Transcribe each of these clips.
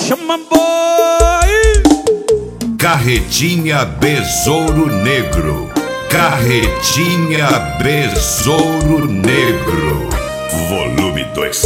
Chama boi. Carretinha Besouro Negro. Carretinha Besouro Negro. Volume 2.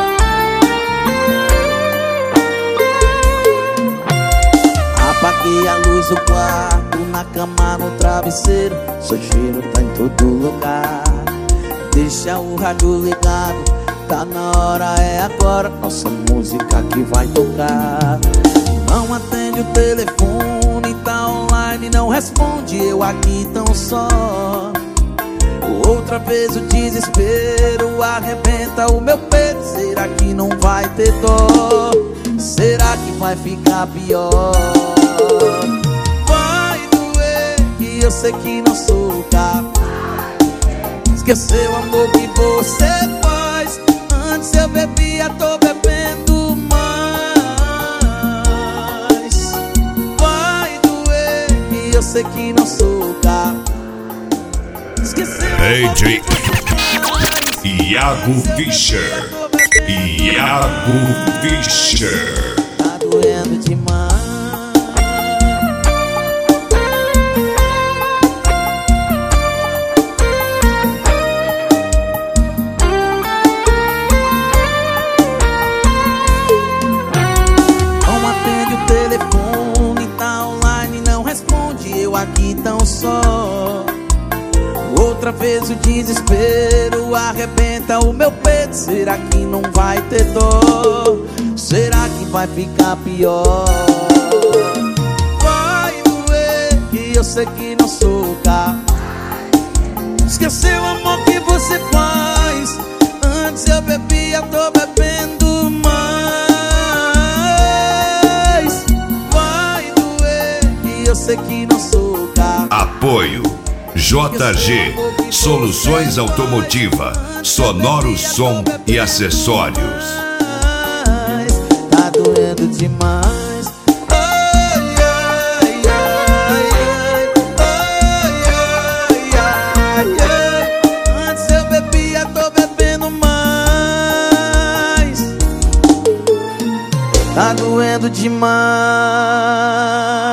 Apaguei a luz do quarto, na cama, no travesseiro. Seu cheiro tá em todo lugar. Deixa o rádio ligado, tá na hora, é agora. Nossa música que vai tocar. Não atende o telefone, tá online, não responde. Eu aqui tão só. Outra vez o desespero arrebenta o meu peito. Será que não vai ter dó? Será que vai ficar pior? Vai doer, que eu sei que não sou capaz. Esquecer o amor que você faz. Antes eu bebia, tô bebendo mais. Vai doer, que eu sei que não sou capaz. Esquecer o amor que você faz. Iago Fischer. Iago Fischer. Tá doendo demais. Não atende o telefone, tá online, não responde. Eu aqui tão só. Outra vez o desespero arrebenta o meu peito. Será que não vai ter dó? Será que vai ficar pior? Vai doer, que eu sei que não sou capaz. Esquecer o amor que você faz. Antes eu bebia, tô bebendo mais. Vai doer, que eu sei que não sou capaz. Apoio JG Soluções Automotiva, Sonoro Som e Acessórios. Tá doendo demais. Ai, ai, ai, ai, ai, ai. Antes eu bebia, tô bebendo mais. Tá doendo demais.